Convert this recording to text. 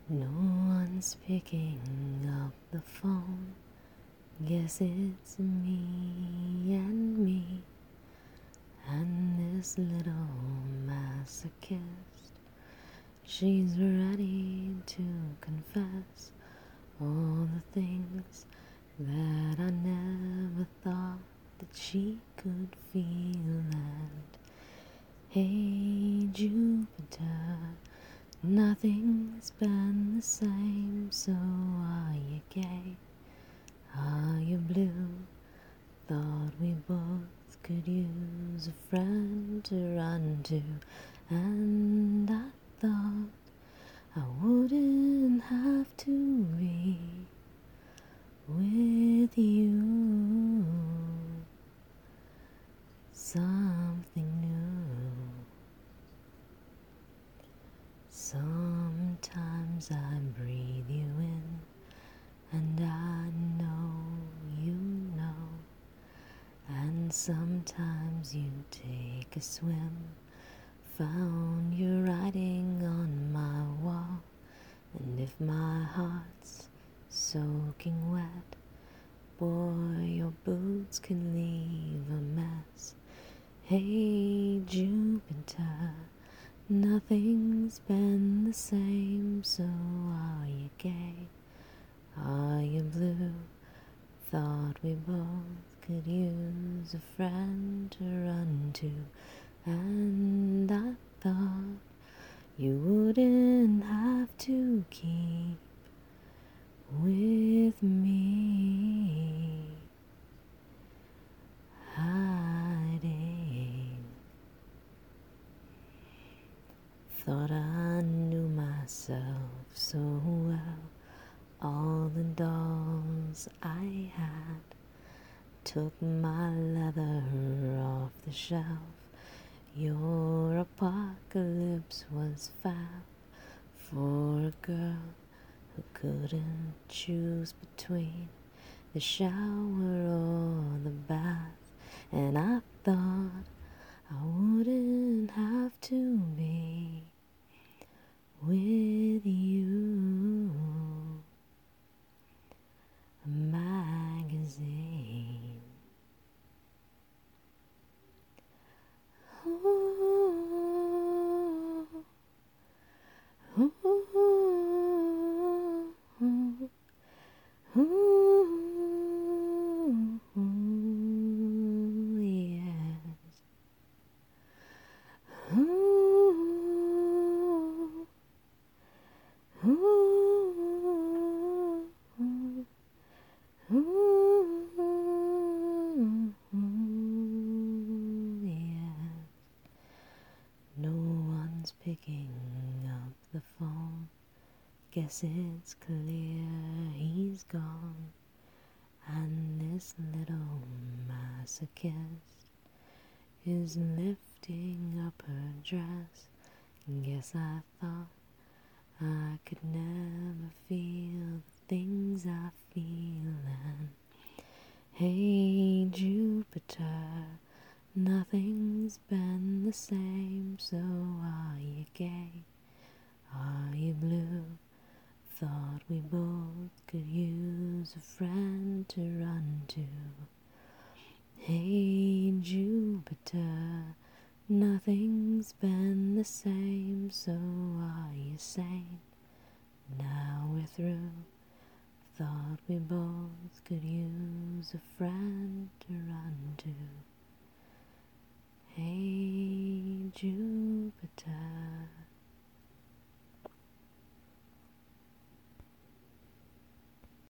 No one's picking up the phone. Guess it's me and me and this little masochist. She's ready to confess all the things that I never thought that she could feel. And hey, Jupiter, nothing's been the same, so are you gay? Are you blue? Thought we both could use a friend to run to, and I thought I wouldn't have to be with you. Something new. Sometimes I breathe you in, and I know you know. And sometimes you take a swim. Found you writing on my wall. And if my heart's soaking wet, boy, your boots can leave a mess. Hey, Jupiter, nothing's been the same, so are you gay? Are you blue? Thought we both could use a friend to run to, and I thought you wouldn't have to keep with me hiding. Thought I knew myself so well. All the dolls I had took my leather off the shelf. Your apocalypse was fab for a girl who couldn't choose between the shower or the bath. And I thought I wouldn't have to be with you. A magazine. Ooh, ooh, ooh, ooh, yes. Ooh, ooh, ooh, yes. No one's picking up the phone. Guess it's clear he's gone. And this little masochist is lifting up her dress. Guess I thought I could never feel the things I feel. And hey, Jupiter, nothing's been the same, so are you gay? Are you blue? Thought we both could use a friend to run to. Hey, Jupiter, nothing's been the same, so are you sane? Now we're through. Thought we both could use a friend to run to. Hey, Jupiter.